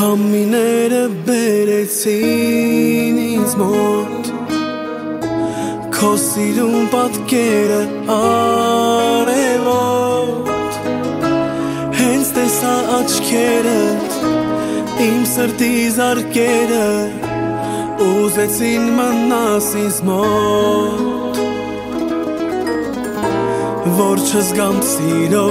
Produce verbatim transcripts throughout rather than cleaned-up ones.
Քամիները բերեցին ինձ մոտ Քո սիրուն պատկերը արևոտ Հենց տեսա աչքերդ իմ սրտի զարկերը Ուզեցին մնաս ինձ մոտ Որ չզգամ սիրո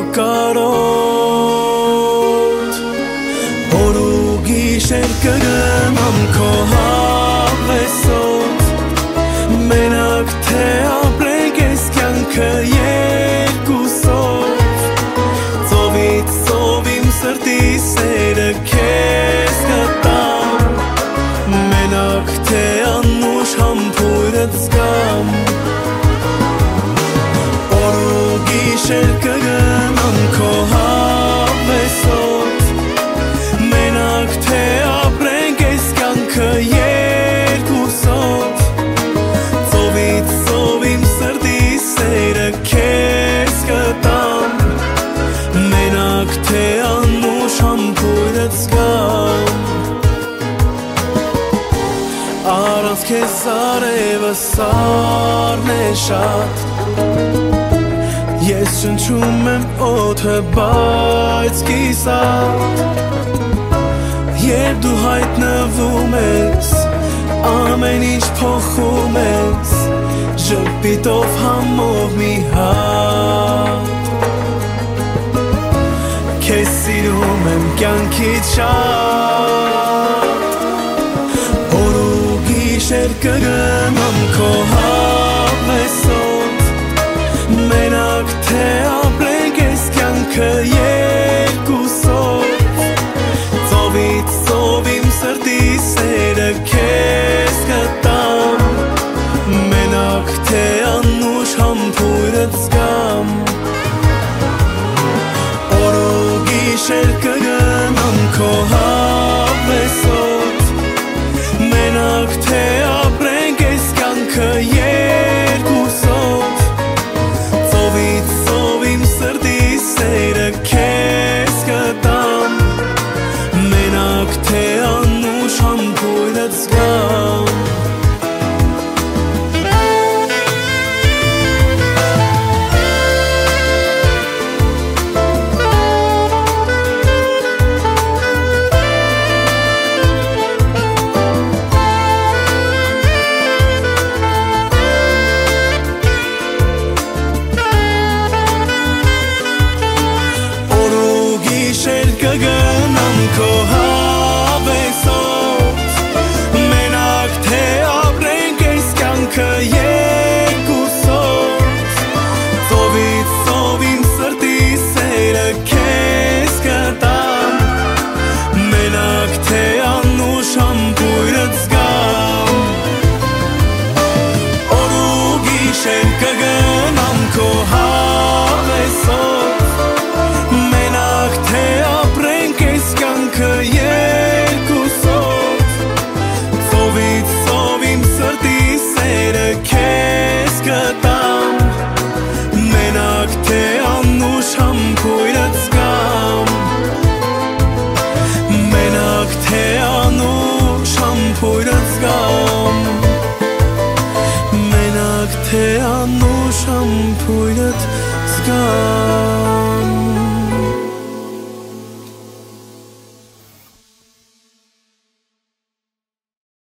կարոտ Օր ու գիշեր կգնամ քո հավեսոտ Մենակ թե ապրենք ես կյանքը երկուսով Ծովից ծով իմ սրտի սերը քեզ կտամ Մենակ թե անուշ համբույրդ զգամ Օր ու գիշեր կգնամ քո հավեսոտ Մենակ թե ապրենք ես կյանքը երկուսով Ծովից ծով իմ սրտի սերը քեզ կտամ Մենակ թե անուշ համբույրդ զգամ Առանց քեզ արևը սառն է շատ Ես շնչում եմ օդը բայց կիսատ Երբ դու հայտնվում ես ամեն ինչ փոխում ես Ժպիտով համով մի հատ Քեզ սիրում եմ կյանքից շատ Օր ու գիշեր կգնամ քո հավեսոտ Մենակ թե ապրենք ես կյանքը երկուսով Ծովից ծով իմ սրտի սերը քեզ կտամ Մենակ թե անուշ համբույրդ զգամ Օր ու գիշեր կգնամ քո հավեսոտ Մենակ թե ապրենք ես կյանքը երկուսով Ծովից ծով իմ սրտի սերը քեզ կտամ Մենակ թե անուշ համբույրդ զգամ Կգնամ քո հավեսոտ Մենակ թե ապրենք ես կյանքը երկուսով Ծովից ծով իմ սրտի սերը քեզ կտամ Մենակ թե անուշ համբույրդ զգամ Օր ու գիշեր կգնամ քո հավեսոտ Մենակ թե ապրենք ես կյանքը երկուսով Ծովից ծով իմ սրտի սերը քեզ կտամ Մենակ թե անուշ համբույրդ զգամ Մենակ թե անուշ համբույրդ զգամ Մենակ թե անուշ համբույրդ զգամ